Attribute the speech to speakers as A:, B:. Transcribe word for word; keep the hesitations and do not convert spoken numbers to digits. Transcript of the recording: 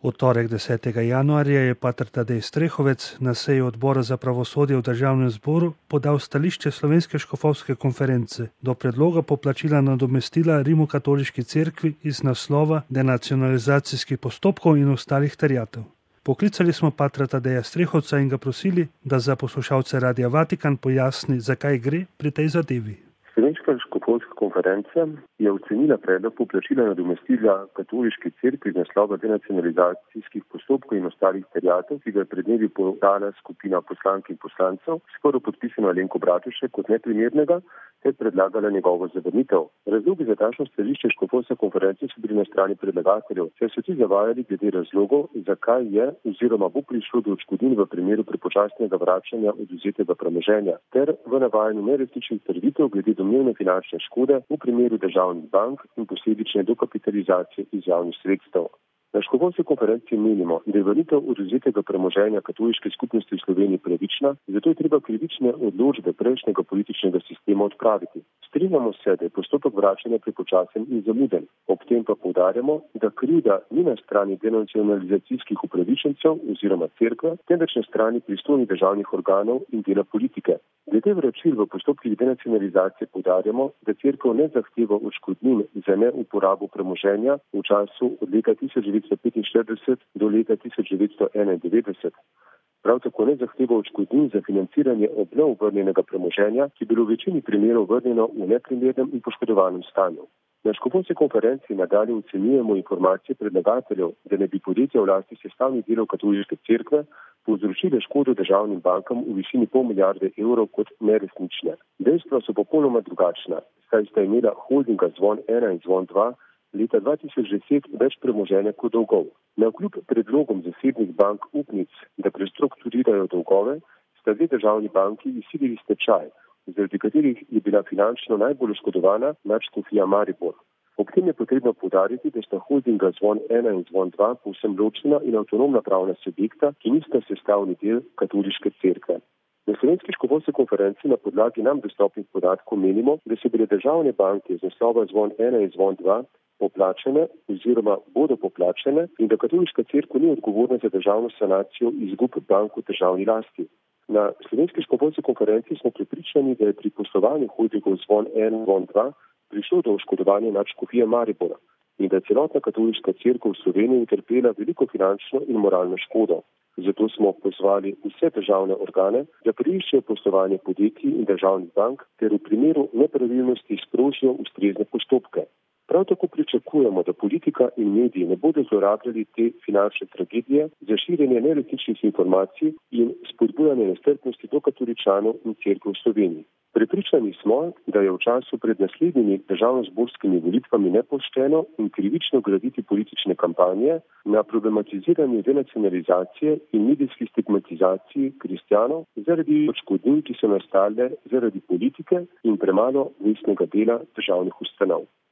A: V torek desetega januarja je pater Tadej Strehovec na seji odbora za pravosodje v Državnem zboru podal stališče Slovenske škofovske konference do predloga poplačila nadomestila Rimokatoliški cerkvi iz naslova denacionalizacijskih postopkov in ostalih terjatev. Poklicali smo patra Tadeja Strehovca in ga prosili, da za poslušalce Radia Vatikan pojasni, zakaj gre pri tej zadevi.
B: Slovenska škofovska konferenca je ocenila predlog poplačila nadomestila Katoliški cerkvi iz naslova denacionalizacijskih postopkov in ostalih terjatev, ki ga je pred dnevi podala skupina poslank in poslancev, skoro podpisano Alenko Bratušek kot neprimernega, ter predlagala njegovo zavrnitev. Razlogi za takšno stališče škofovske konference so bili na strani predlagateljev, saj so ti zavajali glede razlogov, zakaj je oziroma bo prišlo do odškodnin v primeru prepočasnega vračanja odvzetega premoženja, ter v navajanju neresničnih trditev glede domnevne finančne škode v primeru državnih bank in posledične dokapitalizacije iz javnih sredstev. Na škofovski konferenci menimo, da je vrnitev odvzetega premoženja katoliške skupnosti v Sloveniji pravična, zato je treba krivične odločbe prejšnjega političnega sistema odpraviti. Strinjamo se, da je postopek vračanja prepočasen in zamuden. Ob tem pa poudarjamo, da krivda ni na strani denacionalizacijskih upravičencev oziroma cerkve, temveč na strani pristojnih državnih organov in dela politike. Glede vračil v postopkih denacionalizacije poudarjamo, da cerkev ne zahteva odškodnin za neuporabo premoženja v času od leta tisoč devetsto petinštirideset do leta tisoč devetsto enaindevetdeset. Prav tako ne zahteva odškodnin za financiranje obnov vrnjenega premoženja, ki je bilo v večini primerov vrnjeno v neprimernem in poškodovanem stanju. Na škofovski konferenci nadalje ocenjujemo informacije predlagateljev, da ne bi podjetja v lasti sestavnih delov katoliške cerkve povzročile škodo državnim bankam v višini pol milijarde evrov kot neresnične. Dejstva so popolnoma drugačna, saj sta imela holdinga Zvon ena in Zvon dva leta dva tisoč deset več premoženja kot dolgov. Navkljub predlogom zasebnih bank upnic, da prestrukturirajo dolgove, sta dve državni banki izsilili stečaj, zaradi katerih je bila finančno najbolj oškodovana Nadškofija Maribor. Ob tem je potrebno poudariti, da sta holdinga Zvon ena in Zvon dva povsem ločena in avtonomna pravna subjekta, ki nista sestavni del katoliške cerkve. Na Slovenski škofovski konferenci na podlagi nam dostopnih podatkov menimo, da so bile državne banke iz naslova Zvon ena in Zvon dva poplačene oziroma bodo poplačene in da katoliška cerkev ni odgovorna za državno sanacijo izgub bank v državni lasti. Na Slovenski škofovski konferenci smo prepričani, da je pri poslovanju holdingov Zvon ena in Zvon dva prišlo do oškodovanja Nadškofije Maribora in da je celotna katoliška cerkev v Sloveniji utrpela veliko finančno in moralno škodo. Zato smo pozvali vse državne organe, da preiščejo poslovanje podjetij in državnih bank ter v primeru nepravilnosti sprožijo ustrezne postopke. Prav tako pričakujemo, da politika in mediji ne bodo zlorabljali te finančne tragedije za širjenje neresničnih informacij in spodbujanje nestrpnosti do katoličanov in cerkev v Sloveniji. Prepričani smo, da je v času pred naslednjimi državnozborskimi volitvami nepošteno in krivično graditi politične kampanje na problematiziranju denacionalizacije in medijski stigmatizaciji kristjanov zaradi odškodnin, ki so nastale zaradi politike in premalo vestnega dela državnih ustanov.